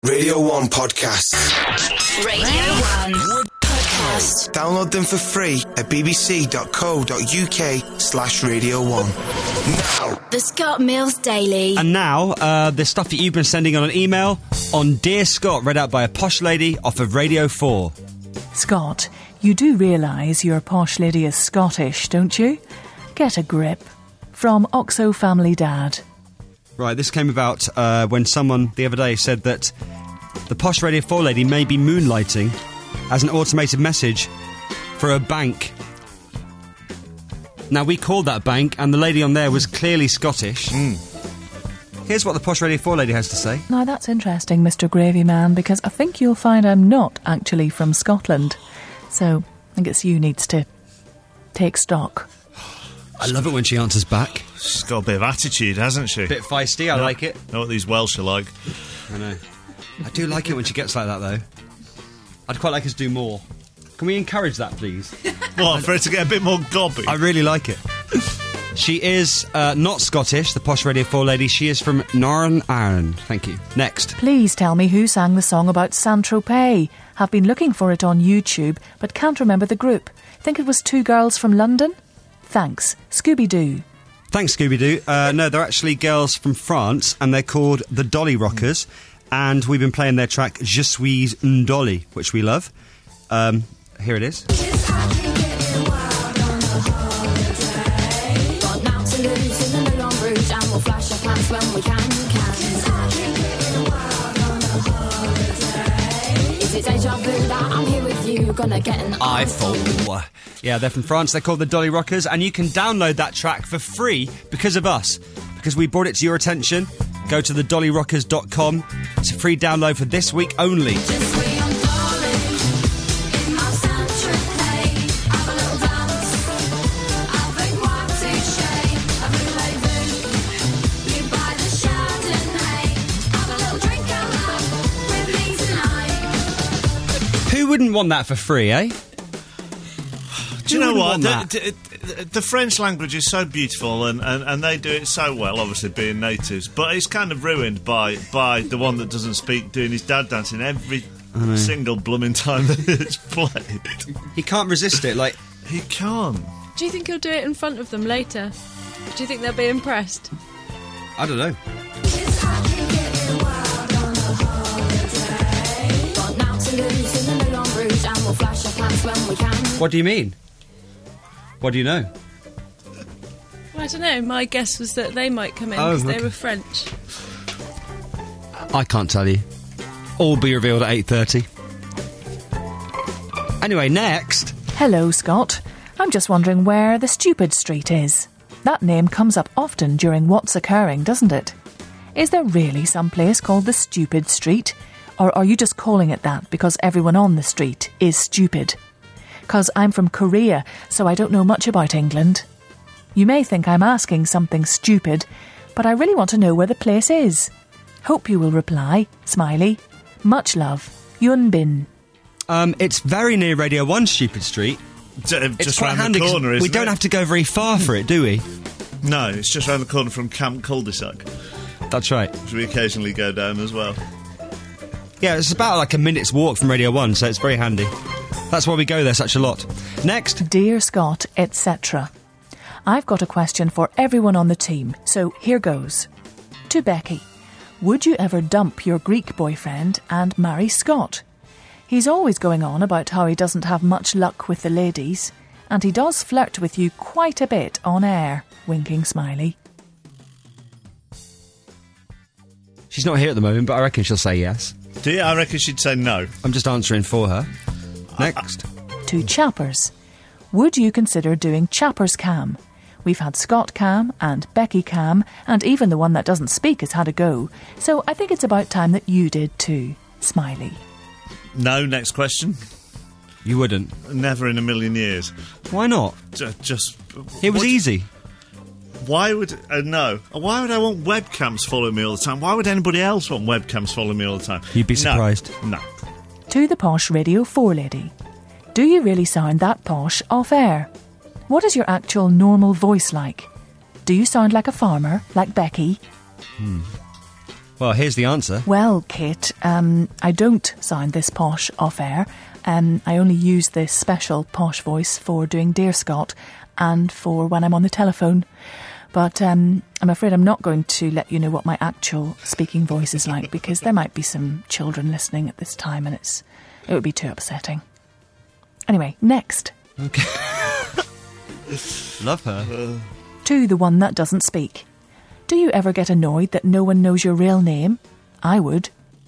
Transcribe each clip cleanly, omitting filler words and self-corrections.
Radio 1 Podcasts. Radio 1 Podcast. Download them for free at bbc.co.uk/Radio 1. Now. The Scott Mills Daily. And now, the stuff that you've been sending on an email on Dear Scott, read out by a posh lady off of Radio 4. Scott, you do realise your posh lady is Scottish, don't you? Get a grip. From Oxo Family Dad. Right, this came about when someone the other day said that the posh Radio 4 lady may be moonlighting as an automated message for a bank. Now, we called that bank, and the lady on there was clearly Scottish. Here's what the posh Radio 4 lady has to say. Now, that's interesting, Mr. Gravy Man, because I think you'll find I'm not actually from Scotland. So, I think it's you needs to take stock. I love it when she answers back. She's got a bit of attitude, hasn't she? Bit feisty, I like it. Know what these Welsh are like. I know. I do like it when she gets like that, though. I'd quite like us to do more. Can we encourage that, please? What, for her to get a bit more gobby? I really like it. She is not Scottish, the posh Radio 4 lady. She is from Northern Ireland. Thank you. Next. Please tell me who sang the song about Saint-Tropez. Have been looking for it on YouTube, but can't remember the group. Think it was two girls from London? Thanks. Scooby-Doo. Thanks, Scooby-Doo. No, they're actually girls from France, and they're called the Dolly Rockers, and we've been playing their track Je suis une Dolly, which we love. Here it is. iPhone. Yeah, they're from France. They're called the Dolly Rockers, and you can download that track for free because of us, because we brought it to your attention. Go to thedollyrockers.com. It's a free download for this week only. Who wouldn't want that for free, eh? Do you know what? The French language is so beautiful, and they do it so well, obviously being natives, but it's kind of ruined by the one that doesn't speak doing his dad dancing every single blooming time that it's played. He can't resist it, like... He can't. Do you think he'll do it in front of them later? Do you think they'll be impressed? I don't know. What do you mean? What do you know? Well, I don't know. My guess was that they might come in because they were French. I can't tell you. All be revealed at 8:30. Anyway, next. Hello, Scott. I'm just wondering where the Stupid Street is. That name comes up often during What's Occurring, doesn't it? Is there really some place called the Stupid Street? Or are you just calling it that because everyone on the street is stupid? 'Cause I'm from Korea, so I don't know much about England. You may think I'm asking something stupid, but I really want to know where the place is. Hope you will reply. Smiley. Much love. Yun Bin. It's very near Radio 1 Stupid Street. It's just quite round handy the corner, isn't it? we don't have to go very far for it, do we? No, it's just round the corner from Camp Cul-de-sac. That's right. Which we occasionally go down as well. Yeah, it's about like a minute's walk from Radio 1, so it's very handy. That's why we go there such a lot. Next. Dear Scott, etc. I've got a question for everyone on the team, so here goes. To Becky. Would you ever dump your Greek boyfriend and marry Scott? He's always going on about how he doesn't have much luck with the ladies, and he does flirt with you quite a bit on air. Winking smiley. She's not here at the moment, but I reckon she'll say yes. Do you? I reckon she'd say no. I'm just answering for her. Next. To Chappers. Would you consider doing Chappers Cam? We've had Scott Cam and Becky Cam, and even the one that doesn't speak has had a go, so I think it's about time that you did too. Smiley. No, next question. You wouldn't? Never in a million years. Why not? Just... It was easy. Why would... no. Why would I want webcams following me all the time? Why would anybody else want webcams following me all the time? You'd be surprised. No. To the posh Radio 4 lady. Do you really sound that posh off air? What is your actual normal voice like? Do you sound like a farmer, like Becky? Well, here's the answer. Well, Kate, I don't sound this posh off-air. I only use this special posh voice for doing Dear Scott and for when I'm on the telephone. But I'm afraid I'm not going to let you know what my actual speaking voice is like, because there might be some children listening at this time and it would be too upsetting. Anyway, next. Okay. Love her. To the one that doesn't speak. Do you ever get annoyed that no one knows your real name? I would.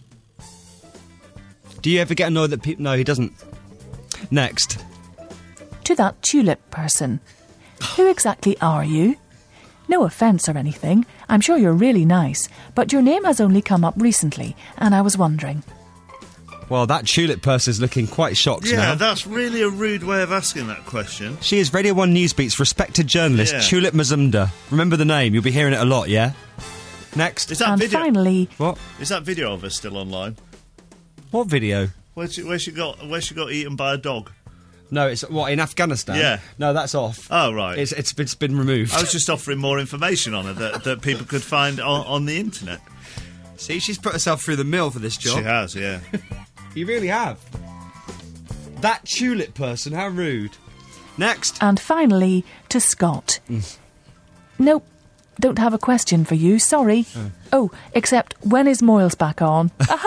Do you ever get annoyed that people... No, he doesn't. Next. To that tulip person. Who exactly are you? No offence or anything, I'm sure you're really nice, but your name has only come up recently, and I was wondering. Well, that tulip person is looking quite shocked now. Yeah, that's really a rude way of asking that question. She is Radio 1 Newsbeat's respected journalist, Tulip Mazumdar. Remember the name, you'll be hearing it a lot, yeah? Next. Is that and video? Finally... What? Is that video of her still online? What video? Where she got eaten by a dog? No, it's what, in Afghanistan? Yeah. No, that's off. Oh, right. It's been removed. I was just offering more information on her that people could find on the internet. See, she's put herself through the mill for this job. She has, yeah. You really have. That tulip person, how rude. Next. And finally, to Scott. Nope, don't have a question for you, sorry. Oh, except, when is Moyles back on?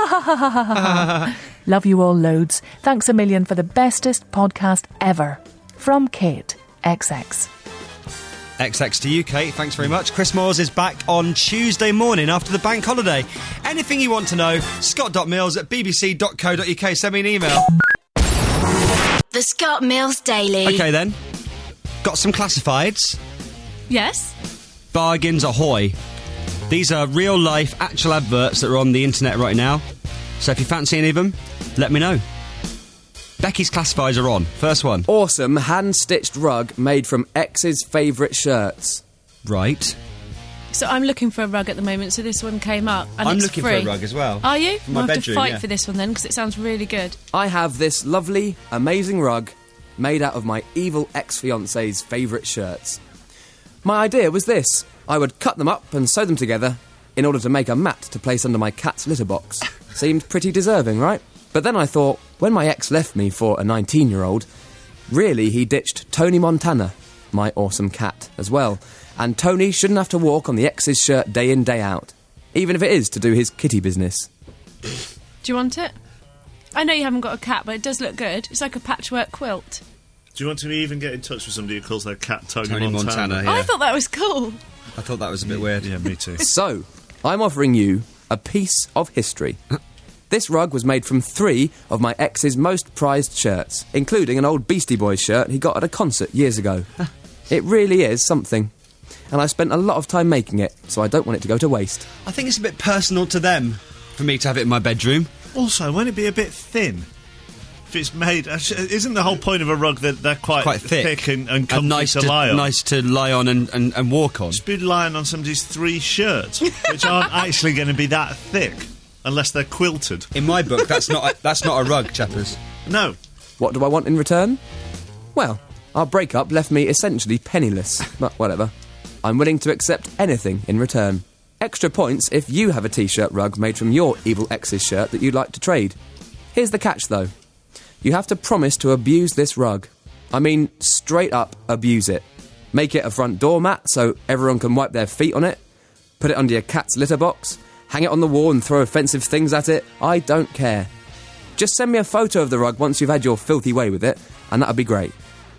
Love you all loads. Thanks a million for the bestest podcast ever. From Kate, XX. XX to you, Kate. Thanks very much. Chris Moyles is back on Tuesday morning after the bank holiday. Anything you want to know, scott.mills@bbc.co.uk. Send me an email. The Scott Mills Daily. OK, then. Got some classifieds. Yes. Bargains ahoy. These are real-life, actual adverts that are on the internet right now. So if you fancy any of them, let me know. Becky's classifieds are on. First one. Awesome hand-stitched rug made from X's favourite shirts. Right. So I'm looking for a rug at the moment, so this one came up, and I'm it's looking free. for a rug as well. Are you? For my I'll have bedroom, to fight yeah. for this one then, because it sounds really good. I have this lovely, amazing rug made out of my evil ex-fiancé's favourite shirts. My idea was this. I would cut them up and sew them together in order to make a mat to place under my cat's litter box. Seemed pretty deserving, right? But then I thought, when my ex left me for a 19-year-old, really he ditched Tony Montana, my awesome cat, as well. And Tony shouldn't have to walk on the ex's shirt day in, day out, even if it is to do his kitty business. Do you want it? I know you haven't got a cat, but it does look good. It's like a patchwork quilt. Do you want to even get in touch with somebody who calls their cat Tony Montana, yeah. I thought that was cool. I thought that was a bit weird. Yeah, me too. So, I'm offering you a piece of history. This rug was made from 3 of my ex's most prized shirts, including an old Beastie Boys shirt he got at a concert years ago. It really is something. And I spent a lot of time making it, so I don't want it to go to waste. I think it's a bit personal to them for me to have it in my bedroom. Also, won't it be a bit thin? If it's made... Isn't the whole point of a rug that they're quite thick and comfy nice to lie on? Nice to lie on and walk on. Just be lying on somebody's 3 shirts, which aren't actually going to be that thick, unless they're quilted. In my book, that's not a rug, chappers. No. What do I want in return? Well, our breakup left me essentially penniless, but whatever. I'm willing to accept anything in return. Extra points if you have a t-shirt rug made from your evil ex's shirt that you'd like to trade. Here's the catch, though. You have to promise to abuse this rug. I mean, straight up abuse it. Make it a front door mat so everyone can wipe their feet on it. Put it under your cat's litter box. Hang it on the wall and throw offensive things at it. I don't care. Just send me a photo of the rug once you've had your filthy way with it, and that'd be great.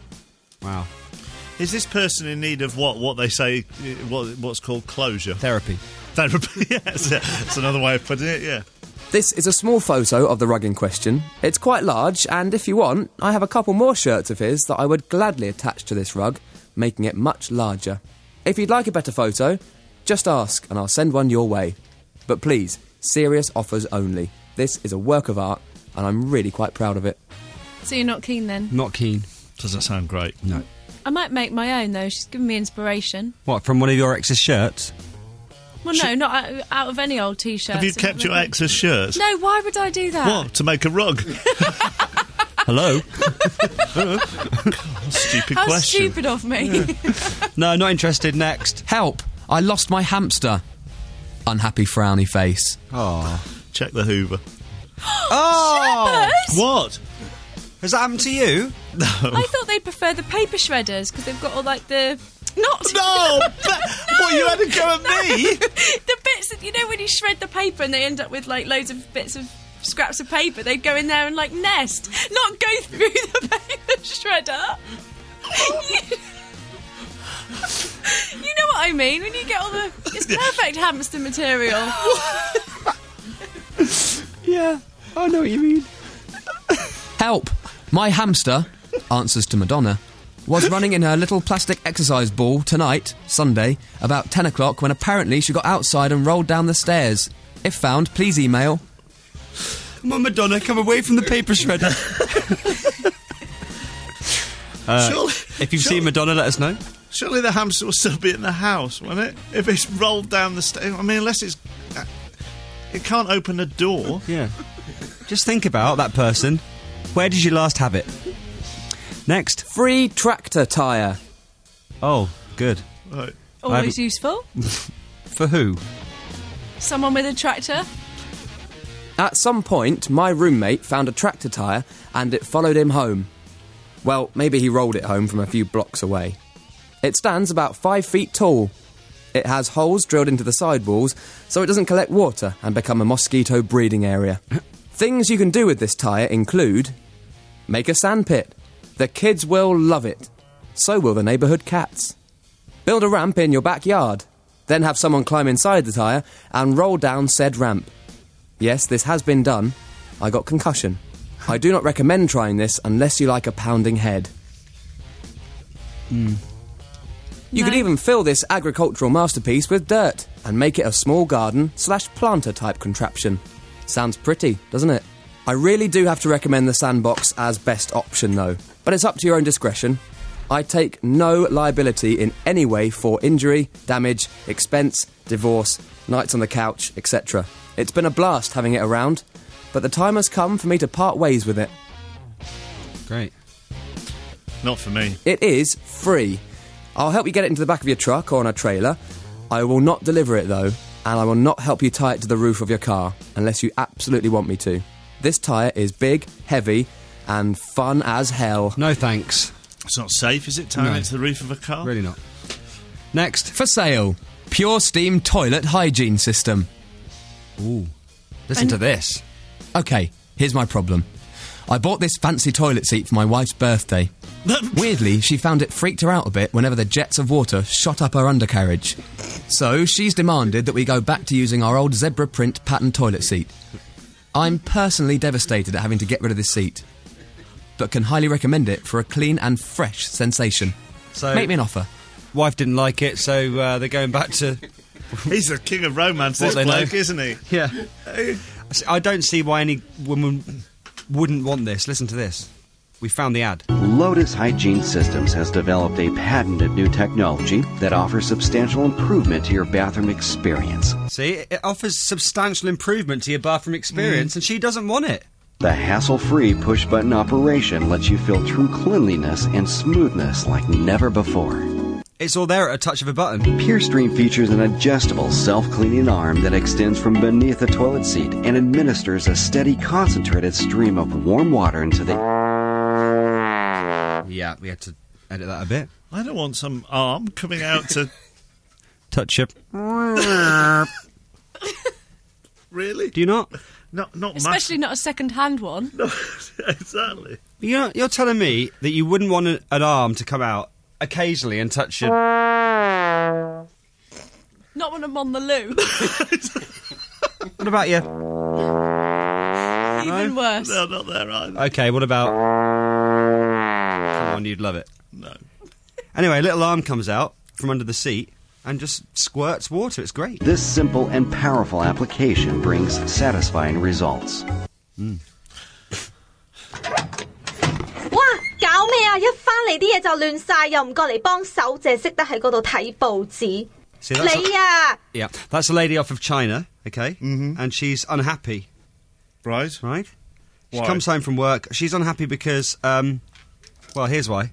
Wow. Is this person in need of what they say, what's called closure? Therapy. Therapy, yes. That's another way of putting it, yeah. This is a small photo of the rug in question. It's quite large, and if you want, I have a couple more shirts of his that I would gladly attach to this rug, making it much larger. If you'd like a better photo, just ask and I'll send one your way. But please, serious offers only. This is a work of art, and I'm really quite proud of it. So you're not keen then? Not keen. Doesn't sound great. No. I might make my own though. She's given me inspiration. What, from one of your ex's shirts? Well, no, not out of any old t-shirt. Have you kept your ex's shirts? No, why would I do that? What, to make a rug? Hello? Stupid How question. stupid of me. No, not interested. Next. Help! I lost my hamster. unhappy frowny face. Oh. Check the Hoover. Oh! What? Has that happened to you? No. I thought they'd prefer the paper shredders because they've got all like the... Not... No! What, you had to go at me? The bits that, you know, when you shred the paper and they end up with like loads of bits of scraps of paper, they go in there and like nest, not go through the paper shredder. You know what I mean? When you get all the... It's perfect hamster material. Yeah, I know what you mean. Help! My hamster, answers to Madonna, was running in her little plastic exercise ball tonight, Sunday, about 10 o'clock when apparently she got outside and rolled down the stairs. If found, please email. Come on, Madonna, come away from the paper shredder. If you've seen Madonna, let us know. Surely the hamster will still be in the house, won't it? If it's rolled down the stairs. I mean, unless it's... It can't open a door. Yeah. Just think about that person. Where did you last have it? Next. Free tractor tyre. Oh, good. Right. Always useful. For who? Someone with a tractor. At some point, my roommate found a tractor tyre and it followed him home. Well, maybe he rolled it home from a few blocks away. It stands about 5 feet tall. It has holes drilled into the sidewalls so it doesn't collect water and become a mosquito breeding area. Things you can do with this tyre include... Make a sandpit. The kids will love it. So will the neighbourhood cats. Build a ramp in your backyard. Then have someone climb inside the tyre and roll down said ramp. Yes, this has been done. I got concussion. I do not recommend trying this unless you like a pounding head. You could even fill this agricultural masterpiece with dirt and make it a small garden/planter type contraption. Sounds pretty, doesn't it? I really do have to recommend the sandbox as best option though, but it's up to your own discretion. I take no liability in any way for injury, damage, expense, divorce, nights on the couch, etc. It's been a blast having it around, but the time has come for me to part ways with it. Great. Not for me. It is free. I'll help you get it into the back of your truck or on a trailer. I will not deliver it though, and I will not help you tie it to the roof of your car, unless you absolutely want me to. This tyre is big, heavy, and fun as hell. No thanks. It's not safe, is it, tying it to the roof of a car? Really not. Next. For sale, Pure Steam Toilet Hygiene System. Ooh. Listen to this. OK, here's my problem. I bought this fancy toilet seat for my wife's birthday. Weirdly, she found it freaked her out a bit whenever the jets of water shot up her undercarriage. So she's demanded that we go back to using our old zebra print pattern toilet seat. I'm personally devastated at having to get rid of this seat, but can highly recommend it for a clean and fresh sensation. So make me an offer. Wife didn't like it, so they're going back to... He's the king of romance, this bloke, isn't he? Yeah. I don't see why any woman wouldn't want this. Listen to this. We found the ad. Lotus Hygiene Systems has developed a patented new technology that offers substantial improvement to your bathroom experience. See, it offers substantial improvement to your bathroom experience, and she doesn't want it. The hassle-free push-button operation lets you feel true cleanliness and smoothness like never before. It's all there at a touch of a button. PureStream features an adjustable self-cleaning arm that extends from beneath the toilet seat and administers a steady, concentrated stream of warm water into the... Yeah, we had to edit that a bit. I don't want some arm coming out to... Touch it. Really? Do you not? Not Especially not a second-hand one. No, exactly. You're telling me that you wouldn't want an arm to come out occasionally and touch your... Not when I'm on the loo. What about you? Even worse. No, not there either. Okay, what about... Come on, you'd love it. No. Anyway, a little arm comes out from under the seat and just squirts water. It's great. This simple and powerful application brings satisfying results. 哇！搞咩啊？一返嚟啲嘢就亂晒，又唔過嚟幫手，淨係識得喺嗰度睇報紙。 See, that's 你啊！ Yeah, that's a lady off of China, okay? And she's unhappy. Right. Right? She Why? comes home from work. She's unhappy because, well, here's why.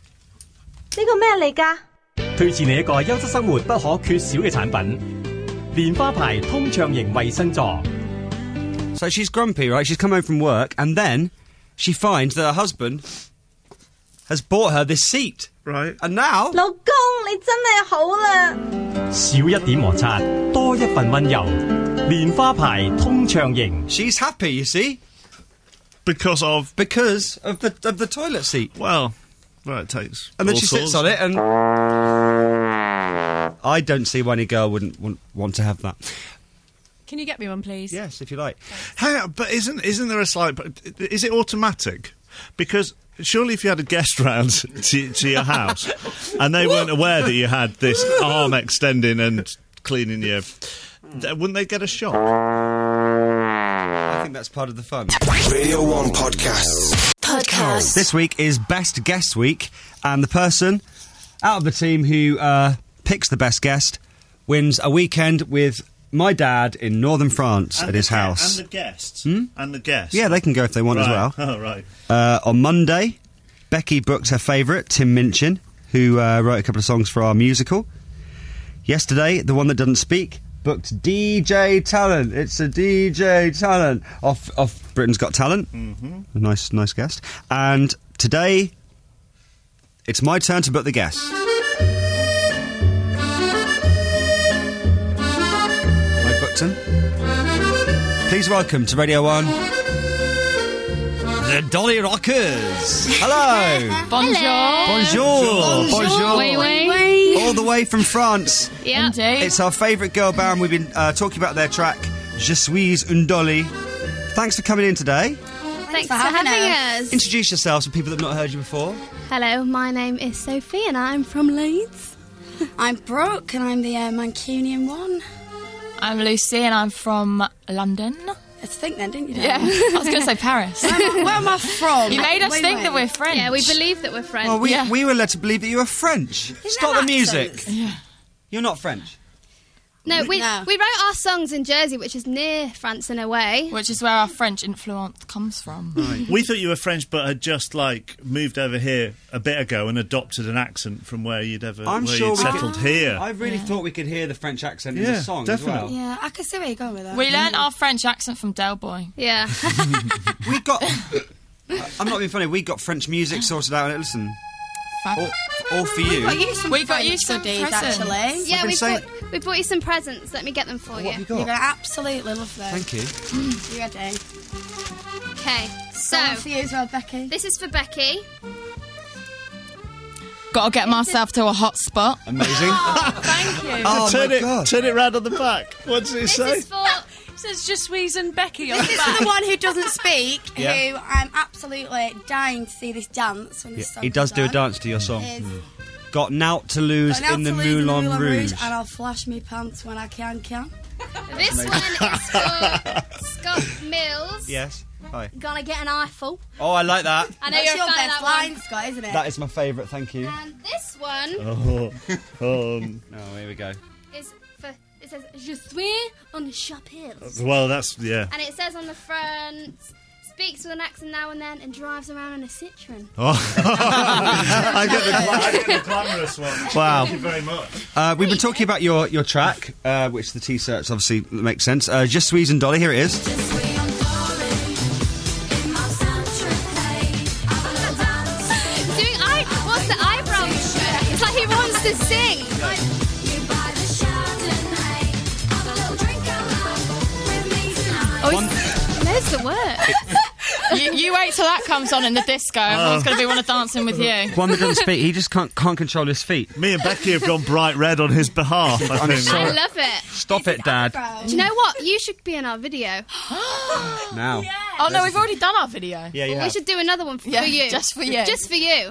呢個咩嚟㗎？ 推薦你一個優質生活不可缺少嘅產品。 蓮花牌通暢型衛生座。 So she's grumpy, right? She's come home from work, and then she finds that her husband has bought her this seat. Right. And now... 老公，你真係好啦。 少一點摩擦，多一份溫柔。蓮花牌通暢型。 She's happy, you see? Because of the toilet seat. Well, it takes. And then all she sits sorts. on it, and I don't see why any girl wouldn't want to have that. Can you get me one, please? Yes, if you like. Hang on, but isn't there a slight? Is it automatic? Because surely, if you had a guest round to your house and they weren't aware that you had this arm extending and cleaning your, wouldn't they get a shock? I think that's part of the fun. Radio 1 Podcasts. This week is Best Guest Week, and the person out of the team who picks the best guest wins a weekend with my dad in northern France at his house. And the guests. And the guests. Yeah, they can go if they want as well. Oh, right. On Monday, Becky booked her favourite, Tim Minchin, who wrote a couple of songs for our musical. Yesterday, the one that doesn't speak booked DJ Talent. It's a DJ Talent off Britain's Got Talent. A nice guest. And today, it's my turn to book the guest. Mike Buckton. Please welcome to Radio 1, the Dolly Rockers. Hello. Bonjour. Oui, oui. All the way from France. Yeah. Indeed. It's our favourite girl band. We've been talking about their track, Je suis une Dolly. Thanks for coming in today. Thanks for having us. Introduce yourselves for people that have not heard you before. Hello, my name is Sophie and I'm from Leeds. I'm Brooke and I'm the Mancunian one. I'm Lucy and I'm from London. I think then, didn't you? Yeah, I was going to say Paris. Where am I from? You made us think that we're French. Yeah, we believe that we're French. Well, we were led to believe that you were French. Stop the music. Yeah. You're not French. No, we wrote our songs in Jersey, which is near France in a way. Which is where our French influence comes from. Right. We thought you were French, but had just moved over here a bit ago and adopted an accent from where you'd settled here. I really thought we could hear the French accent in the song definitely. as well. Yeah, I can see where you're going with that. We learnt our French accent from Del Boy. Yeah. We got... I'm not being funny. We got French music sorted out. And listen, all for you. We got you some goodies, actually. Yeah, we brought you some presents. Let me get them for you. What have you got? You're going to absolutely love them. Thank you. You ready? Okay, so... One for you as well, Becky. This is for Becky. Got to get myself to a hot spot. Amazing. Thank you. Oh, turn my God. Turn it round on the back. What does it say? It says Je suis and Becky on This the is back. for the one who doesn't speak, Yeah. who I'm absolutely dying to see this dance when this song He does comes do a on. dance to your song. Is Got Nout to Lose Got in the Out to Lose in the Moulin Rouge. and I'll flash me pants when I can. This one is for Scott Mills. Yes. Hi. Gonna get an eyeful. Oh, I like that. I know That's you're a your fan of best that one. line, Scott, isn't it? That is my favourite, thank you. And this one Oh, here we go. is for... It says Je suis on Chapelle. Well, that's, yeah. And it says on the front... Speaks with an accent now and then and drives around in a Citroen. Oh. I get the glamorous one. Wow. Thank you very much. We've been talking about your track, which the T-shirts obviously makes sense. Je suis une Dolly, here it is. What's the eyebrow? It's like he wants to sing. There's the word. You wait till that comes on in the disco. Everyone's going to be want to dancing with you. One that doesn't speak, he just can't control his feet. Me and Becky have gone bright red on his behalf, I think. I love it. Stop it, Dad. Do you know what? You should be in our video. Now. Oh, no, we've already done our video. Yeah, you We have. should do another one for Yeah, you. just for you. Just for you.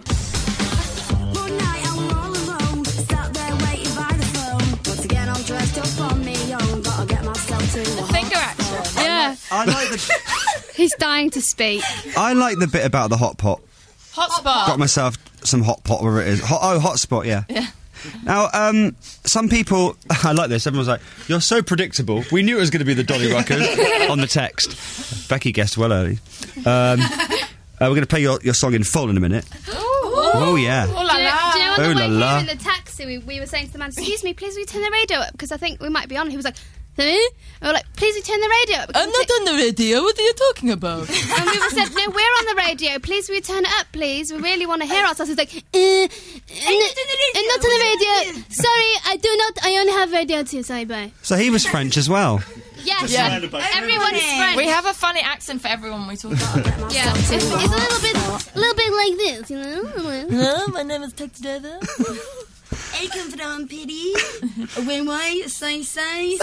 The finger action. Yeah. I like the He's dying to speak. I like the bit about the hot pot. Hotspot. Got myself some hot pot, wherever it is. Hotspot, yeah. Yeah. Now, some people... I like this. Everyone's like, you're so predictable. We knew it was going to be the Dolly Rockers on the text. Becky guessed well early. We're going to play your song in full in a minute. Oh, yeah. Oh, la la. Do you know on the Oh, way la la. here in the taxi, we were saying to the man, excuse me, please will you turn the radio up? Because I think we might be on. He was like, And we were like, please turn the radio up. I'm not on the radio. What are you talking about? And we said, no, we're on the radio. Please, will you turn it up, please? We really want to hear ourselves. He's like, I'm not on the radio. Sorry, I only have radio too. Sorry, bye. So he was French as well. Yes, Yeah. everyone's French. We have a funny accent for everyone when we talk about. Yeah, it's a little bit like this, you know. Hello, my name is Tuxedo. I come from Pity. When white, say. Sorry.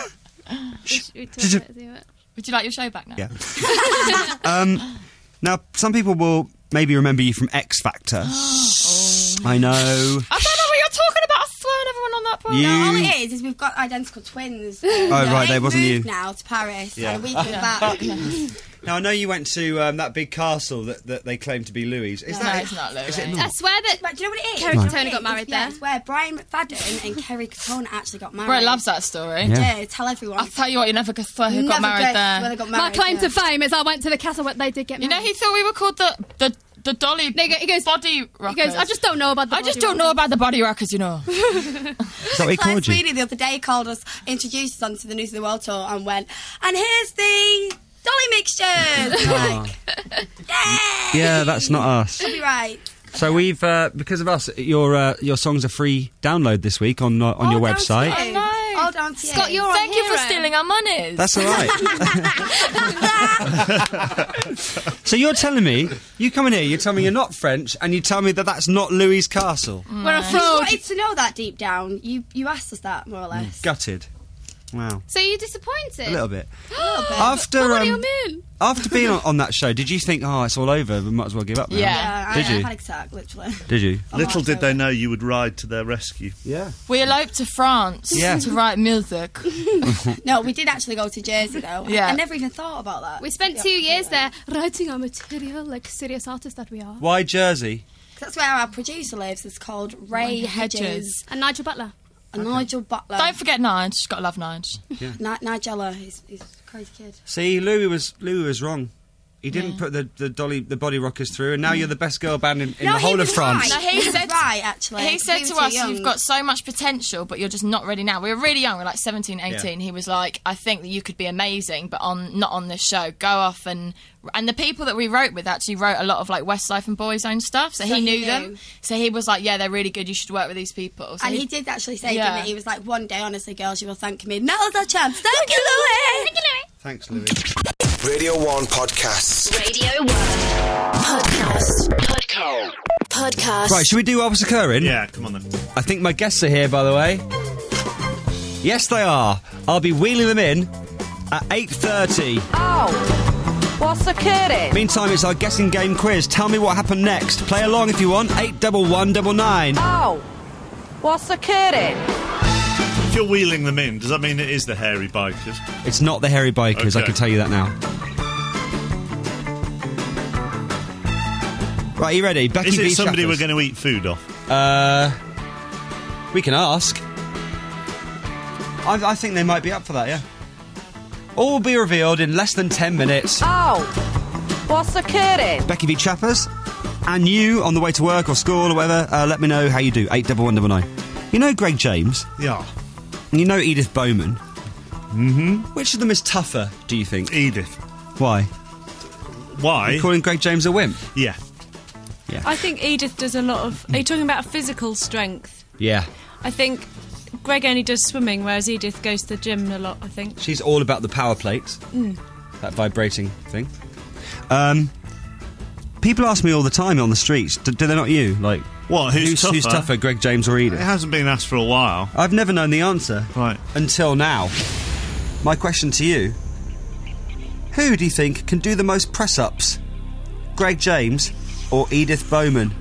Would you like your show back now? Yeah. Now, some people will maybe remember you from X Factor. I know. I don't know what you're talking about. I swear everyone on that program. No, all it is we've got identical twins. Right, they wasn't moved you. now to Paris, Yeah. so we come back. Now, I know you went to that big castle that they claim to be Louis'. Is No, that it's not Louis. Is it I not? swear that. But do you know what it is? Kerry Katona got married there. It's where Brian McFadden and Kerry Katona actually got married. Brett loves that story. Yeah, tell everyone. I'll tell you what, you never could swear who got married there. Where they got My married, claim yeah. to fame is I went to the castle where they did get married. You know, he thought we were called the Dolly he goes, Body Rockers. He goes, I just don't know about the I just don't know about the Body Rockers, you know. Is that what he Claire called you? Sweeney the other day called us, introduced us onto the News of the World tour and went, and here's the Dolly mixtures. Like, Yeah, that's not us. you'll be right. So we've because of us, your songs are free download this week on your All down to website. you. No. All down to you. Scott, you're Thank you for hero. stealing our money. That's all right. So you're telling me, you come in here, you tell me you're not French, and you tell me that that's not Louis' castle. We're a You fraud. wanted to know that deep down. You asked us that, more or less. Gutted. Wow. So you're disappointed? A little bit. What do you mean? After being on that show, did you think, oh, it's all over, we might as well give up now? Yeah. Did I you? had a attack, literally. Did you? Little did they know you would ride to their rescue. Yeah. We eloped to France to write music. No, we did actually go to Jersey, though. Yeah. I never even thought about that. We spent 2 years there writing our material like serious artists that we are. Why Jersey? That's where our producer lives. It's called Ray Hedges. And Nigel Butler. And Nigel Butler. Don't forget Nige. She's got to love Nige. Yeah. Nigella, he's a crazy kid. See, Louis was wrong. He didn't put the Body Rockers through, and now you're the best girl band in the whole of France. No, he said right, actually. He said We to were too us, young. you've got so much potential, but you're just not ready now. We were really young. We were like 17, 18. Yeah. He was like, I think that you could be amazing, but not on this show. Go off and the people that we wrote with actually wrote a lot of like Westlife and Boyzone stuff, so he knew them. So he was like, yeah, they're really good. You should work with these people. So And he did actually say Yeah. to me, he was like, one day, honestly, girls, you will thank me. Now's our chance. Thank you, Louis. Thank you, Louis. Thanks, Louis. Radio 1 Podcasts. Radio 1 Podcast. Right, should we do what's occurring? Yeah, come on then. I think my guests are here, by the way. Yes, they are. I'll be wheeling them in at 8:30. Oh, what's occurring? Meantime, it's our guessing game quiz. Tell me what happened next. Play along if you want. 81199. Oh, what's occurring? If you're wheeling them in, does that mean it is the hairy bikers? It's not the hairy bikers, I Okay. can tell you that now. Right, you ready? Becky Is v. it somebody Chappers. we're going to eat food off? We can ask. I think they might be up for that, yeah. All will be revealed in less than 10 minutes. Oh, what's occurring? Becky v. Chappers, and you on the way to work or school or whatever, let me know how you do. 81199. You know Greg James? Yeah. And you know Edith Bowman? Mm-hmm. Which of them is tougher, do you think? Edith. Why? Why? You're calling Greg James a wimp? Yeah. Yeah. I think Edith does a lot of... Are you talking about physical strength? Yeah. I think Greg only does swimming, whereas Edith goes to the gym a lot, I think. She's all about the power plates. That vibrating thing. People ask me all the time on the streets, do they not you? Like, what? Who's who's tougher, Greg James or Edith? It hasn't been asked for a while. I've never known the answer. Right. Until now. My question to you: who do you think can do the most press-ups? Greg James or Edith Bowman?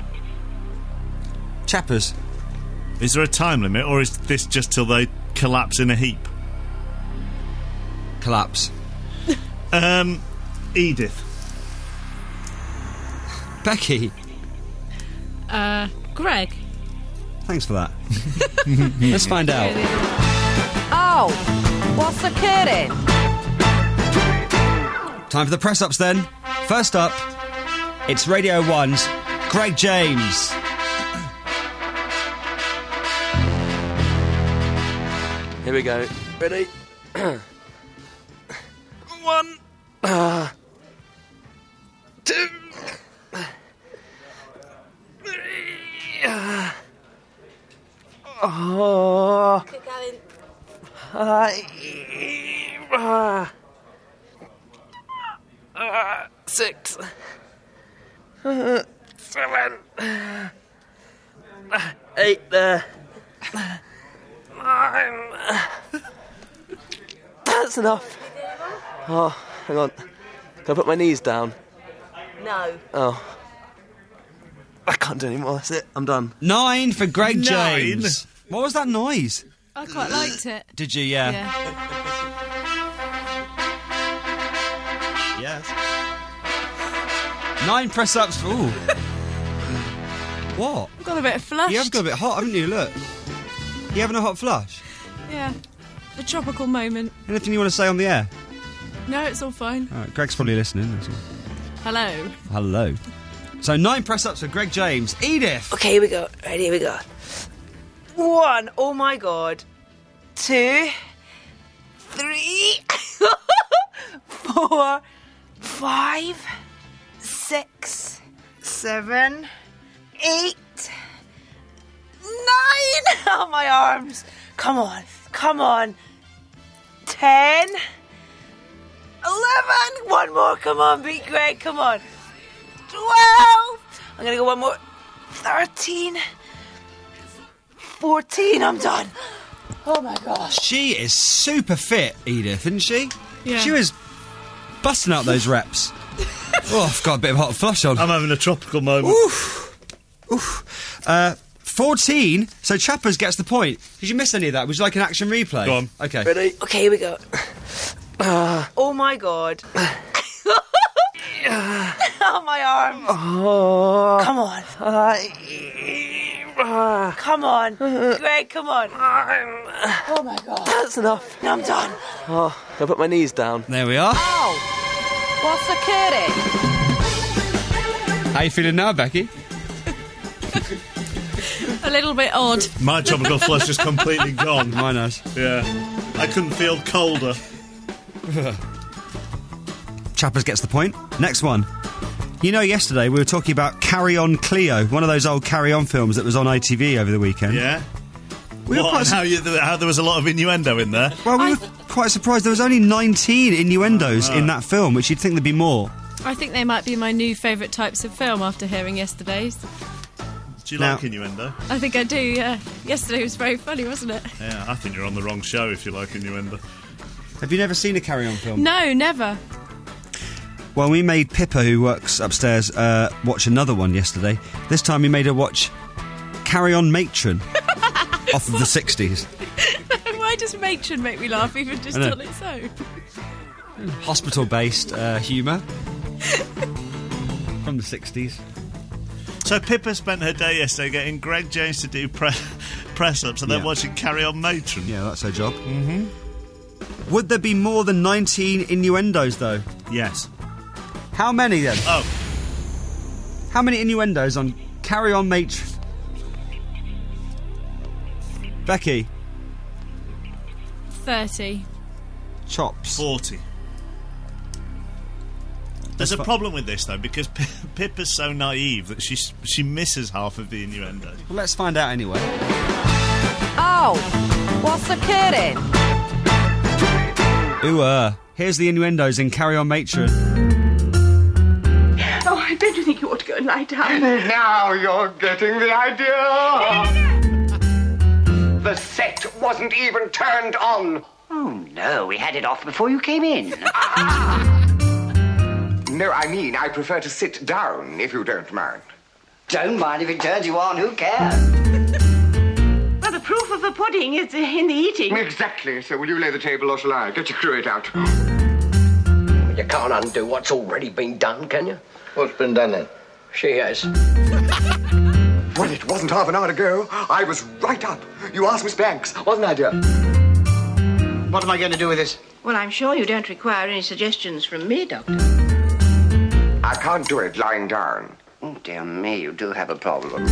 Chappers. Is there a time limit, or is this just till they collapse in a heap? Collapse. Edith. Becky. Greg. Thanks for that. Let's find out. Oh, what's occurring? Time for the press-ups then. First up, it's Radio 1's Greg James. Here we go. Ready? 1, 2, 3. Oh. Keep going. 6, 7, 8, 9. That's enough. Oh, hang on. Can I put my knees down? No. Oh. I can't do any more, that's it. I'm done. 9 for Greg 9? James. What was that noise? I quite liked it. Did you? Yeah. Yes. 9 press-ups. Ooh. What? I've got a bit flushed. You have got a bit hot, haven't you? Look. You having a hot flush? Yeah. A tropical moment. Anything you want to say on the air? No, it's all fine. All right, Greg's probably listening. That's all. Hello. Hello. So 9 press-ups for Greg James. Edith. Okay, here we go. Right, here we go. 1, oh my god. 2, 3, 4, 5, 6, 7, 8, 9. Oh, my arms. Come on, come on. 10, 11. One more, come on, beat Greg, come on. 12. I'm gonna go one more. 13. 14, I'm done. Oh my gosh. She is super fit, Edith, isn't she? Yeah. She was busting out those reps. Oh, I've got a bit of hot flush on. I'm having a tropical moment. Oof. Oof. 14, so Chappers gets the point. Did you miss any of that? Would you like an action replay? Go on. Okay. Ready? Okay, here we go. Oh my god. Oh, my arms. Oh. Come on. Come on. Greg, come on. Oh my god. That's enough. I'm done. Oh, can I put my knees down? There we are. Ow. What's occurring? How you feeling now, Becky? A little bit odd. My tropical flush is completely gone. Mine has. Yeah. I couldn't feel colder. Chappers gets the point. Next one. You know, yesterday we were talking about Carry On Cleo, one of those old Carry On films that was on ITV over the weekend. Yeah? We were quite how there was a lot of innuendo in there? Well, we were quite surprised. There was only 19 innuendos in that film, which you'd think there'd be more. I think they might be my new favourite types of film after hearing yesterday's. Do you like innuendo? I think I do, yeah. Yesterday was very funny, wasn't it? Yeah, I think you're on the wrong show if you like innuendo. Have you never seen a Carry On film? No, never. Well, we made Pippa, who works upstairs, watch another one yesterday. This time we made her watch Carry On Matron off of the 60s. Why does Matron make me laugh even just on its own? Hospital-based humour from the 60s. So Pippa spent her day yesterday getting Greg James to do press-ups and then watching Carry On Matron. Yeah, that's her job. Mm-hmm. Would there be more than 19 innuendos, though? Yes. How many, then? Oh. How many innuendos on Carry On Matron? Becky? 30. Chops? 40. There's a problem with this, though, because Pippa's so naive that she misses half of the innuendo. Well, let's find out anyway. Oh, what's occurring? Ooh, here's the innuendos in Carry On Matron. Oh, don't you think you ought to go and lie down? Now you're getting the idea. The set wasn't even turned on. Oh, no, we had it off before you came in. No, I mean, I prefer to sit down, if you don't mind. Don't mind if it turns you on, who cares? Well, the proof of the pudding is in the eating. Exactly, so will you lay the table or shall I? Get your cruet out. You can't undo what's already been done, can you? What's been done then? She has. Well, it wasn't half an hour ago. I was right up. You asked Miss Banks, wasn't I, dear? What am I going to do with this? Well, I'm sure you don't require any suggestions from me, Doctor. I can't do it lying down. Oh, dear me, you do have a problem.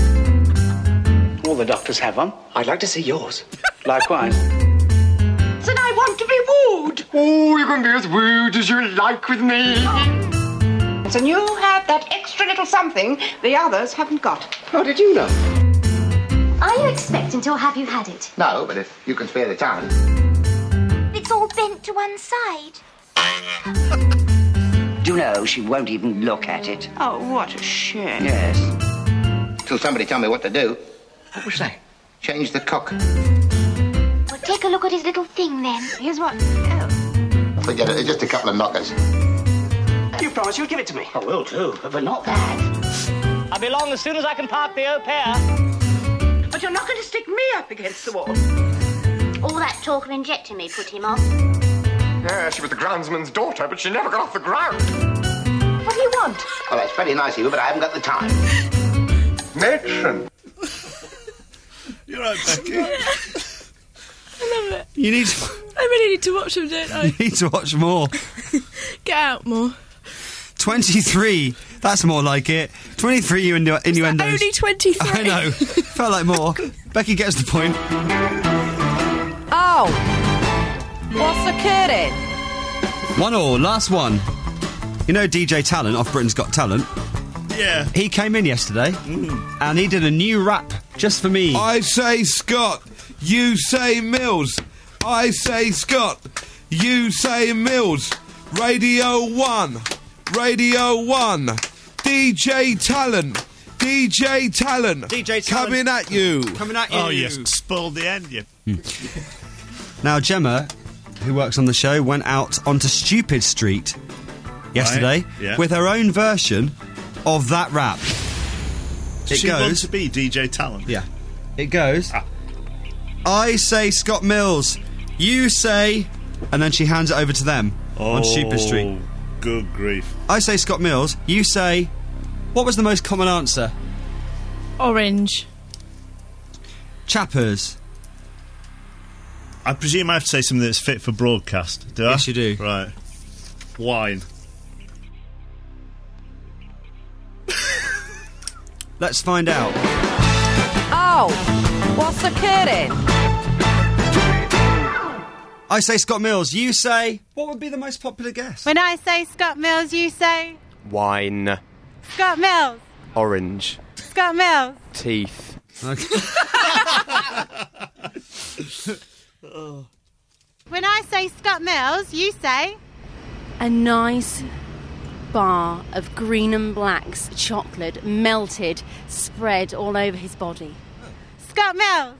All the doctors have one. I'd like to see yours. Likewise. Then I want to be wooed. Oh, you can be as rude as you like with me. And you have that extra little something the others haven't got. How did you know? Are you expectant or have you had it? No, but if you can spare the time. It's all bent to one side. Do you know, she won't even look at it. Oh, what a shame. Yes. Till somebody tell me what to do. What was that? Change the cock. Well, take a look at his little thing then. Here's what... Oh. Forget it, it's just a couple of knockers. You promised you'd give it to me. I will too, but not that. I'll be along as soon as I can park the au pair. But you're not going to stick me up against the wall. All that talk of injecting me put him off. Yeah, she was the groundsman's daughter, but she never got off the ground. What do you want? Well, that's very nice of you, but I haven't got the time. Matron. You're right, Becky. I love it. You need to... I really need to watch them, don't I? You need to watch more. Get out more. 23. That's more like it. 23 innuendos. Only 23. I know. Felt like more. Becky gets the point. Oh. What's occurring? 1-1. Last one. You know DJ Talent off Britain's Got Talent? Yeah. He came in yesterday and he did a new rap just for me. I say Scott, you say Mills. I say Scott, you say Mills. Radio 1. Radio 1. DJ Talent. DJ Talent. DJ Talent. Coming at you. Coming at you. Oh, yes. Spoiled the end, you. Now, Gemma, who works on the show, went out onto Stupid Street yesterday with her own version of that rap. She wants to be DJ Talent. Yeah. It goes, I say Scott Mills, you say... And then she hands it over to them on Stupid Street. Good grief. I say Scott Mills, you say... What was the most common answer? Orange. Chappers. I presume I have to say something that's fit for broadcast, do I? Yes, you do. Right. Wine. Let's find out. Oh. What's occurring? I say Scott Mills, you say... What would be the most popular guess? When I say Scott Mills, you say... Wine. Scott Mills. Orange. Scott Mills. Teeth. Okay. When I say Scott Mills, you say... A nice bar of Green and Black's chocolate melted, spread all over his body. Scott Mills.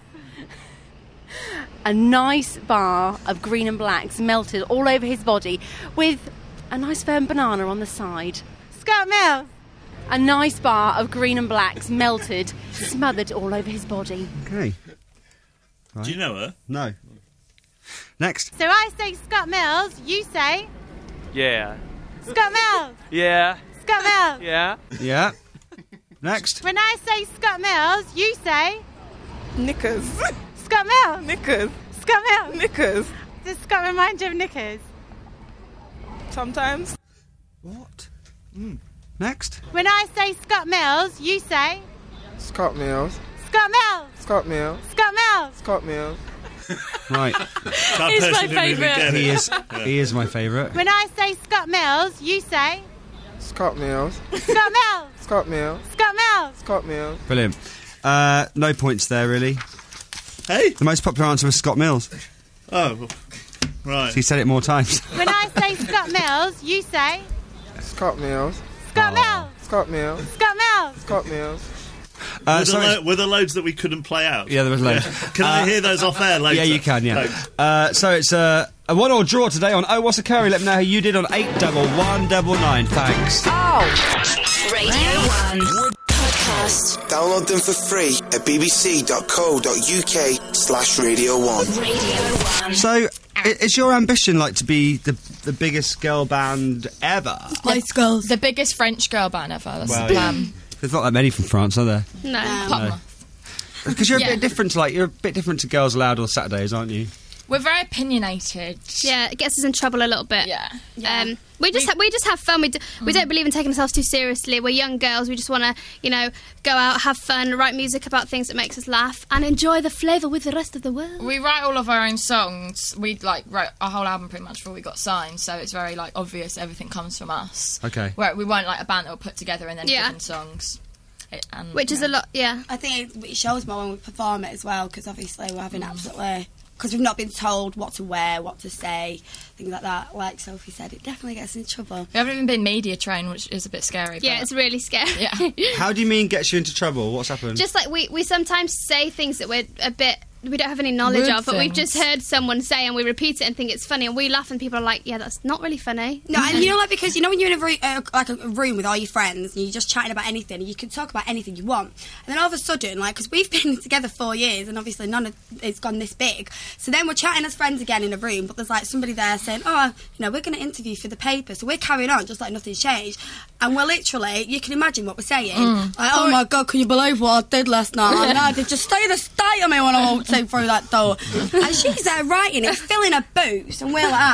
A nice bar of Green and Black's melted all over his body with a nice firm banana on the side. Scott Mills. A nice bar of Green and Black's melted, smothered all over his body. Okay. Right. Do you know her? No. Next. So I say Scott Mills, you say... Yeah. Scott Mills. Yeah. Scott Mills. Yeah. Yeah. Next. When I say Scott Mills, you say... Knickers. Scott Mills. Knickers. Scott Mills. Knickers. Does Scott remind you of knickers? Sometimes. What? Next. When I say Scott Mills, you say... Scott Mills. Scott Mills. Scott Mills. Scott Mills. Scott Mills. Right. He's my favourite. He is my favourite. When I say Scott Mills, you say... Scott Mills. Scott Mills. Scott Mills. Scott Mills. Scott Mills. Brilliant. No points there, really. Hey? The most popular answer was Scott Mills. Oh, right. So he said it more times. When I say Scott Mills, you say... Scott Mills. Scott Mills. Scott Mills. Scott Mills. Scott Mills. Were there loads that we couldn't play out? Yeah, there was loads. Can I hear those off air later? Yeah, you can, yeah. So it's a 1-1 draw today on Oh What's a Curry. Let me know how you did on 81199. Thanks. Oh. Radio 1 podcast. Download them for free at bbc.co.uk/Radio1. Radio 1. So, is your ambition like to be the biggest girl band ever? Spice Girls. The biggest French girl band ever. That's the plan. There's not that many from France, are there? No. No. Because you're a bit different to Girls Aloud or Saturdays, aren't you? We're very opinionated. Yeah, it gets us in trouble a little bit. Yeah. We just have fun. We don't believe in taking ourselves too seriously. We're young girls. We just want to, go out, have fun, write music about things that makes us laugh, and enjoy the flavour with the rest of the world. We write all of our own songs. We wrote our whole album pretty much before we got signed, so it's very obvious everything comes from us. Okay. Where we weren't a band that were put together and then given songs. Which is a lot, yeah. I think it shows more when we perform it as well, because obviously we're having absolutely... Because we've not been told what to wear, what to say, things like that. Like Sophie said, it definitely gets in trouble. We haven't even been media trained, which is a bit scary. Yeah, it's really scary. Yeah. How do you mean gets you into trouble? What's happened? Just we sometimes say things that we're a bit... we don't have any knowledge Rude of, but we've things. just heard someone say and we repeat it and think it's funny, and we laugh and people are like, yeah, that's not really funny. No, and because when you're in a room with all your friends and you're just chatting about anything, and you can talk about anything you want, and then all of a sudden, because we've been together 4 years and obviously none of it's gone this big, so then we're chatting as friends again in a room, but there's somebody there saying, we're going to interview for the paper, so we're carrying on just like nothing's changed, and we're literally, you can imagine what we're saying, oh my god, can you believe what I did last night? And I did just stay the state of me when I walked in through that door, and she's there writing it, filling her boots, and we're like,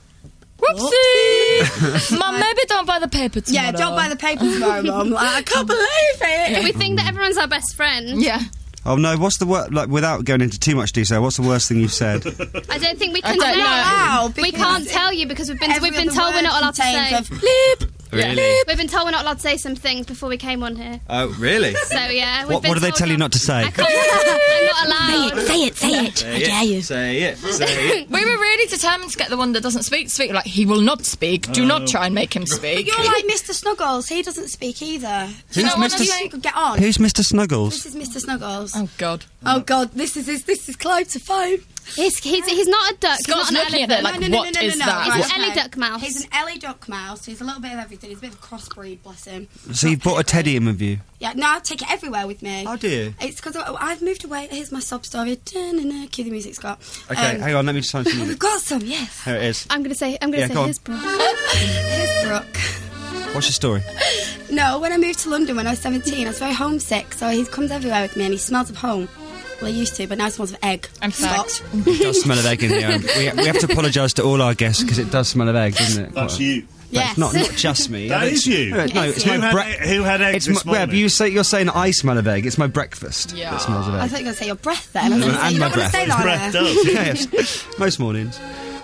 whoopsie! Mum, maybe don't buy the paper tomorrow. Yeah, don't buy the paper tomorrow, Mum. I can't believe it. We think that everyone's our best friend. Yeah. Oh no, what's the worst, without going into too much detail, what's the worst thing you've said? I don't think we can don't know. We can't tell you because we've been told we're not allowed to say. Really? We've been told we're not allowed to say some things before we came on here. Oh, really? So yeah. What do they tell you not to say? I'm not allowed. Say it. I dare you. Say it. We were really determined to get the one that doesn't speak. Like, he will not speak. Do not try and make him speak. You're like Mr. Snuggles. He doesn't speak either. Who's Mr. You could get on. Who's Mr. Snuggles? This is Mr. Snuggles. Oh God. Oh God. This is Clive to phone. He's not a duck. Scott's he's not an looking at elephant. it what is that? He's an Ellie duck mouse. He's an Ellie duck mouse. He's a little bit of everything. He's a bit of a crossbreed, bless him. So you brought a teddy in with you? Yeah, no, I take it everywhere with me. Oh, do you? It's because I've moved away. Here's my sob story. Cue the music, Scott. Okay, hang on, let me just find some music. We've got some, yes. Here it is. I'm going to say go on. here's Brooke. Here's Brooke. What's your story? No, when I moved to London when I was 17, I was very homesick, so he comes everywhere with me and he smells of home. Well, he used to, but now it smells of egg. I'm Scott. It does smell of egg in here. We have to apologise to all our guests because it does smell of egg, doesn't it? That's you. Yes. Not just me. That is you. No, it's who my who had eggs this morning? You're saying I smell of egg. It's my breakfast that smells of egg. I thought you were going to say your breath then. I was going to say, And you my don't want to breath. say that. Breath does. Yes, most mornings.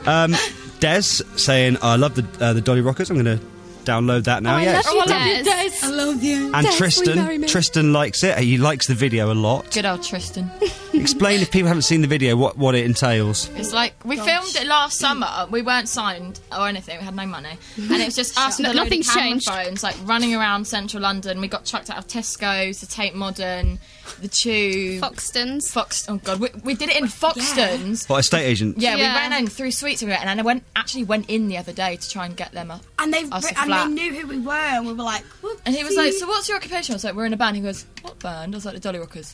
Des saying, I love the Dolly Rockers. I'm going to download that now. I love you, Des. I love you. And Des, Tristan likes it. He likes the video a lot. Good old Tristan. Explain, if people haven't seen the video, what it entails. It's like, we filmed it last summer. We weren't signed or anything. We had no money. And it was just us with a load of Nothing's camera changed. phones, running around central London. We got chucked out of Tesco's, the Tate Modern, the Tube. Foxtons. Oh, God. We did it in Foxtons. What, estate agent? Yeah, we ran in through Sweets and I went in the other day to try and get them up. And they flat. knew who we were, and we were like, whoopsie. And he was like, so what's your occupation? I was like, we're in a band. He goes, what band? I was like, the Dolly Rockers.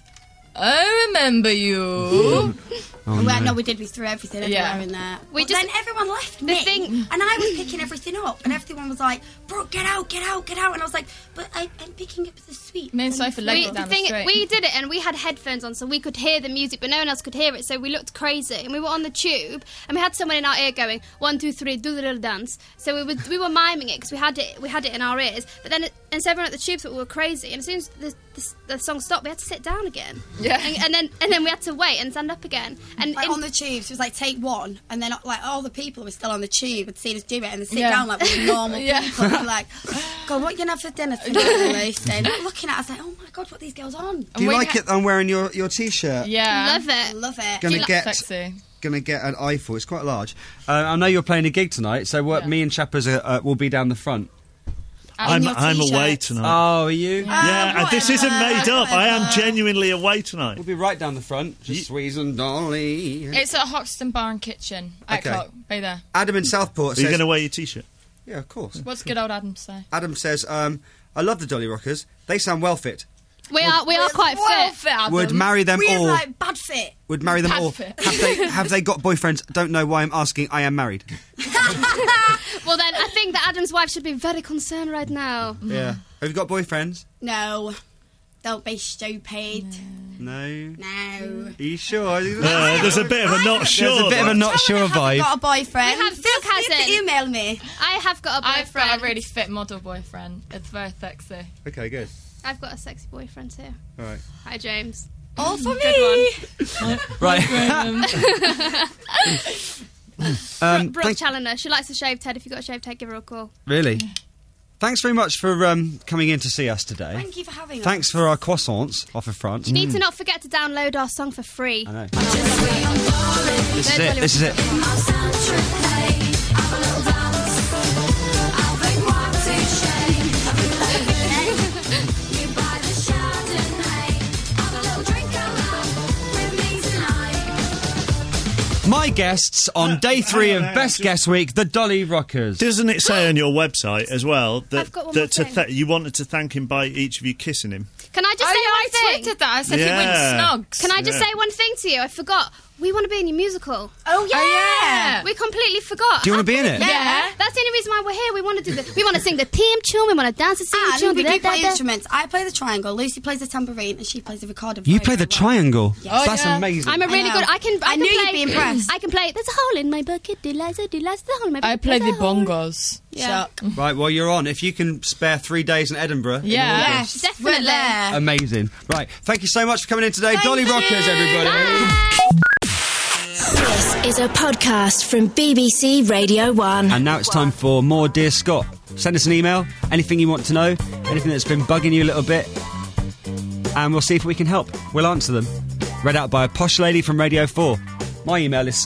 I remember you. No, we did. We threw everything everywhere in there. Then everyone left me, and I was picking everything up, and everyone was like, "Bro, get out!" And I was like, "But I'm picking up the sweet." Me and Sophie legged it down the street. We did it, and we had headphones on, so we could hear the music, but no one else could hear it. So we looked crazy, and we were on the tube, and we had someone in our ear going 1, 2, 3, do the little dance. So we were miming it because we had it in our ears. But then and so everyone at the tube thought we were crazy, and as soon as the song stopped, we had to sit down again. Yeah. And then we had to wait and stand up again. And on the tube, so it was like take one, and then all the people were still on the tube had seen us do it, and they sit down like we were normal people. And like, God, what are you gonna have for dinner tonight? And they're looking at us like, oh my God, what are these girls on? Do you like it? I'm wearing your t-shirt. Yeah, love it. Gonna get an eyeful. It's quite large. I know you're playing a gig tonight, so me and Chappers will be down the front. I'm away tonight. Oh, are you? Yeah, and this isn't made up. I am genuinely away tonight. We'll be right down the front. Just Sweets and Dolly. It's at Hoxton Bar and Kitchen. Okay. Be there. Adam in Southport Are says... you going to wear your t-shirt? Yeah, of course. What's good old Adam say? Adam says, I love the Dolly Rockers. They sound well fit. We are quite fit. Adam. Would marry them all. We're like bad fit. Would marry them all. Have they got boyfriends? Don't know why I'm asking. I am married. Well, then I think that Adam's wife should be very concerned right now. Yeah. Have you got boyfriends? No. Don't be stupid. No. No. Are you sure? There's a bit of a not sure. There's a bit of a not sure vibe. Got a boyfriend. We have Brooke hasn't. Email me. I have got a I've boyfriend. got a really fit model boyfriend. It's very sexy. Okay, good. I've got a sexy boyfriend too. All right. Hi, James. All for Good me. Right. Brooke Challoner. She likes a shaved head. If you've got a shaved head, give her a call. Really? Thanks very much for coming in to see us today. Thank you for having us. Thanks for our croissants off of France. You need to not forget to download our song for free. I know. This is it. My guests on day 3 of Best Guest Week, the Dolly Rockers. Doesn't it say on your website as well that, I've got one more thing. you wanted to thank him by each of you kissing him? Can I just say one thing? I tweeted that. I said he went snogs. Can I just say one thing to you? I forgot. We want to be in your musical. Oh, yeah. We completely forgot. Do you want to be in it? Yeah. That's the only reason why we're here. We want to do we want to sing the theme tune. We want to dance the theme tune. And we do play instruments. I play the triangle, Lucy plays the tambourine, and she plays the recorder. You play the triangle? Yes. That's amazing. I'm a really good... I knew can you'd play, be impressed. I can play There's a hole in my bucket, Eliza, there's a hole in my bucket. I play the there's a hole. bongos. Yeah. Right, well, you're on. If you can spare 3 days in Edinburgh... in Yeah. August. Definitely. Amazing. Right, thank you so much for coming in today. Dolly Rockers, everybody. This is a podcast from BBC Radio 1. And now it's time for more Dear Scott. Send us an email, anything you want to know, anything that's been bugging you a little bit, and we'll see if we can help. We'll answer them. Read out by a posh lady from Radio 4. My email is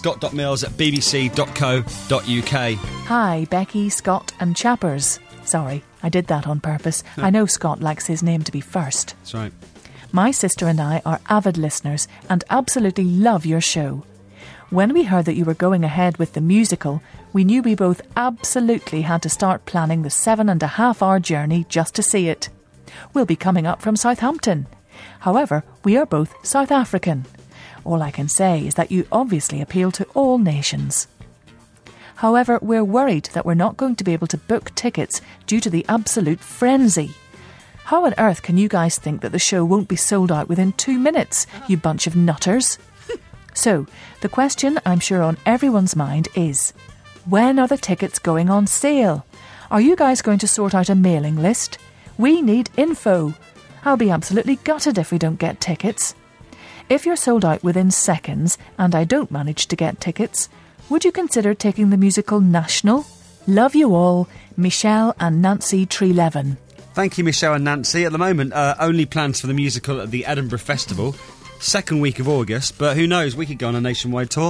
scott.mills@bbc.co.uk. Hi, Becky, Scott and Chappers. Sorry, I did that on purpose. I know Scott likes his name to be first. That's right. My sister and I are avid listeners and absolutely love your show. When we heard that you were going ahead with the musical, we knew we both absolutely had to start planning the 7.5-hour journey just to see it. We'll be coming up from Southampton. However, we are both South African. All I can say is that you obviously appeal to all nations. However, we're worried that we're not going to be able to book tickets due to the absolute frenzy. How on earth can you guys think that the show won't be sold out within 2 minutes, you bunch of nutters? So, the question I'm sure on everyone's mind is, when are the tickets going on sale? Are you guys going to sort out a mailing list? We need info. I'll be absolutely gutted if we don't get tickets. If you're sold out within seconds and I don't manage to get tickets, would you consider taking the musical national? Love you all, Michelle and Nancy Treleaven. Thank you, Michelle and Nancy. At the moment, only plans for the musical at the Edinburgh Festival. 2nd week of August, but who knows, we could go on a nationwide tour.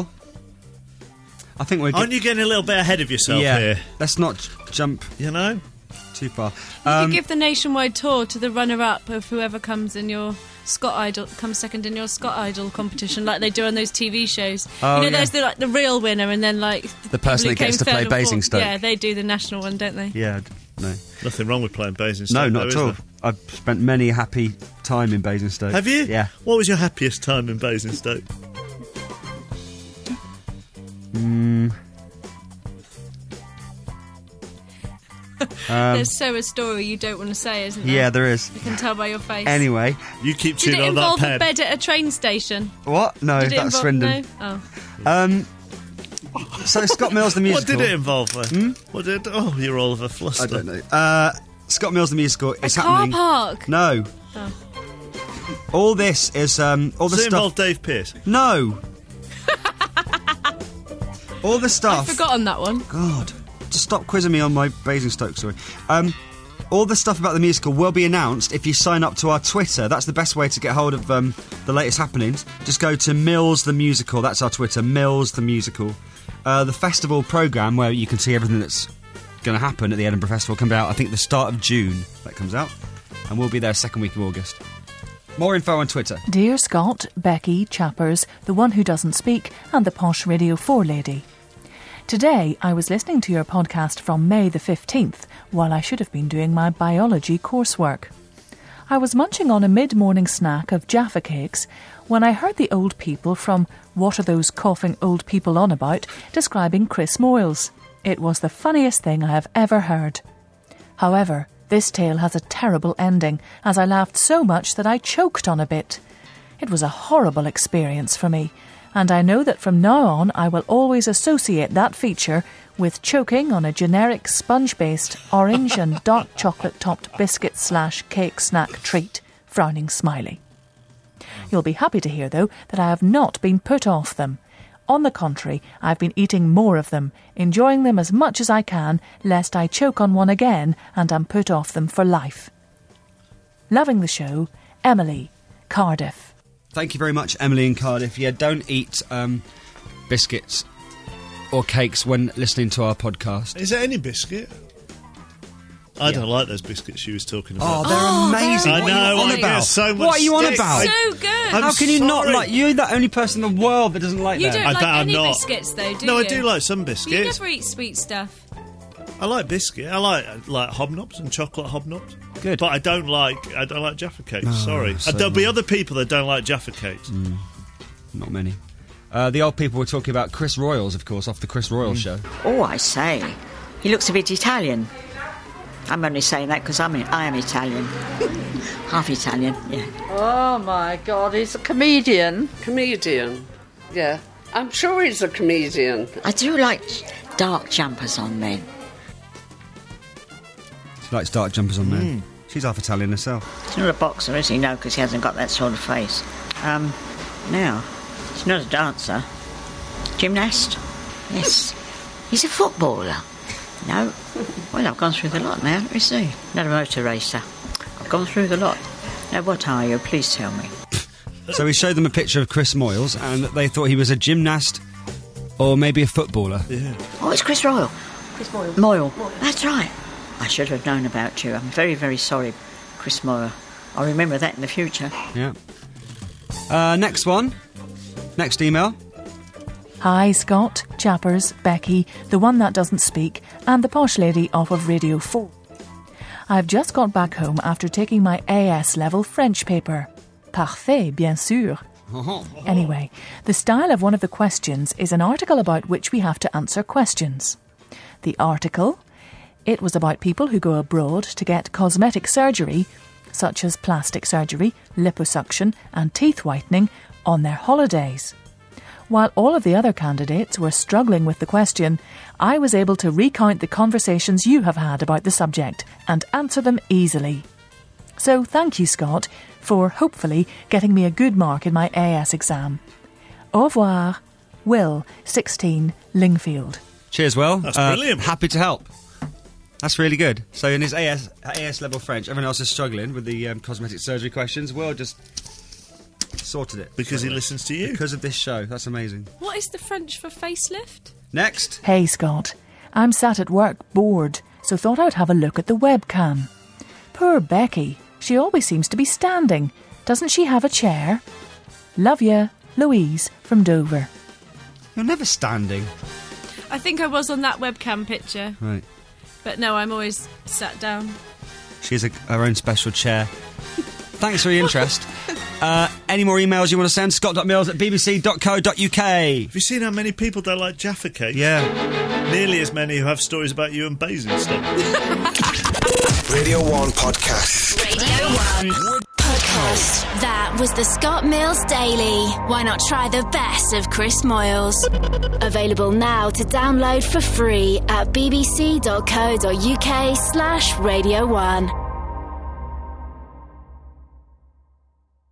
I think we're... Aren't you getting a little bit ahead of yourself here? Let's not jump, too far. You could give the nationwide tour to the runner-up of whoever comes in your comes second in your Scott Idol competition, like they do on those TV shows. Oh, yeah. There's the real winner, and then the person that gets to play Basingstoke. Yeah, they do the national one, don't they? Yeah, no. Nothing wrong with playing Basingstoke. No, not though, at all. I've spent many a happy time in Basingstoke. Have you? Yeah. What was your happiest time in Basingstoke? There's a story you don't want to say, isn't there? Yeah, there is. I can tell by your face. Anyway. You keep Did chewing it on that involve pen. a bed at a train station? What? No, Did it that's Swindon. No? Oh. So Scott Mills the musical. What did it involve? What did? Oh, you're all of a fluster. I don't know. Scott Mills the musical is happening. Car park? No. Oh. All this is all the Does it stuff. involve Dave Pearce? No. All the stuff. I've forgotten that one. God, just stop quizzing me on my Basingstoke story. All the stuff about the musical will be announced if you sign up to our Twitter. That's the best way to get hold of the latest happenings. Just go to Mills the Musical. That's our Twitter, Mills the Musical. The festival programme, where you can see everything that's going to happen at the Edinburgh Festival, comes out, I think, the start of June. That comes out. And we'll be there 2nd week of August. More info on Twitter. Dear Scott, Becky, Chappers, the one who doesn't speak, and the posh Radio 4 lady. Today, I was listening to your podcast from May the 15th, while I should have been doing my biology coursework. I was munching on a mid-morning snack of Jaffa cakes when I heard the old people from What Are Those Coughing Old People On About describing Chris Moyles. It was the funniest thing I have ever heard. However, This tale has a terrible ending, as I laughed so much that I choked on a bit. It was a horrible experience for me, and I know that from now on I will always associate that feature with choking on a generic sponge-based orange and dark chocolate-topped biscuit/cake snack treat, frowning smiley. You'll be happy to hear, though, that I have not been put off them. On the contrary, I've been eating more of them, enjoying them as much as I can, lest I choke on one again and am put off them for life. Loving the show, Emily, Cardiff. Thank you very much, Emily in Cardiff. Yeah, don't eat biscuits or cakes when listening to our podcast. Is there any biscuit? I don't like those biscuits she was talking about. Oh, they're amazing. I know. What are you on about? So much what are you on about? So good. How can you not like? You're the only person in the world that doesn't like You them. don't like any biscuits, though, do you? No, I do like some biscuits. You never eat sweet stuff. I like biscuit. I like hobnobs and chocolate hobnobs. Good. But I don't like Jaffa cakes. Oh, Sorry. so There'll be other people that don't like Jaffa cakes. Not many. The old people were talking about Chris Royals, of course, off the Chris Royals show. Oh, I say. He looks a bit Italian. I'm only saying that because I am Italian. Half Italian, yeah. Oh, my God, he's a comedian. Comedian, yeah. I'm sure he's a comedian. I do like dark jumpers on men. She likes dark jumpers on men. She's half Italian herself. He's not a boxer, is he? No, because he hasn't got that sort of face. Now, he's not a dancer. Gymnast? Yes. He's a footballer. No. Well, I've gone through the lot now. Let me see. Not a motor racer. I've gone through the lot. Now, what are you? Please tell me. So we showed them a picture of Chris Moyles, and they thought he was a gymnast or maybe a footballer. Yeah. Oh, it's Chris Royal. Chris Moyle. Moyle. That's right. I should have known about you. I'm very, very sorry, Chris Moyle. I'll remember that in the future. Yeah. Next one. Next email. Hi, Scott, Chappers, Becky, the one that doesn't speak, and the posh lady off of Radio 4. I've just got back home after taking my AS level French paper. Parfait, bien sûr. Anyway, the style of one of the questions is an article about which we have to answer questions. The article, it was about people who go abroad to get cosmetic surgery, such as plastic surgery, liposuction and teeth whitening, on their holidays. While all of the other candidates were struggling with the question, I was able to recount the conversations you have had about the subject and answer them easily. So thank you, Scott, for hopefully getting me a good mark in my AS exam. Au revoir. Will, 16, Lingfield. Cheers, Will. That's brilliant. Happy to help. That's really good. So in his AS level French, everyone else is struggling with the cosmetic surgery questions. Will just sorted it. Because he listens to you. Because of this show. That's amazing. What is the French for facelift? Next. Hey, Scott. I'm sat at work bored, so thought I'd have a look at the webcam. Poor Becky. She always seems to be standing. Doesn't she have a chair? Love ya, Louise from Dover. You're never standing. I think I was on that webcam picture. Right. But no, I'm always sat down. She has her own special chair. Thanks for your interest. Any more emails you want to send? scott.mills@bbc.co.uk. Have you seen how many people don't like Jaffa cakes? Yeah. Nearly as many who have stories about you and Basingstoke. Radio 1 Podcast. Radio 1 Podcast. That was the Scott Mills Daily. Why not try the best of Chris Moyles? Available now to download for free at bbc.co.uk/Radio 1.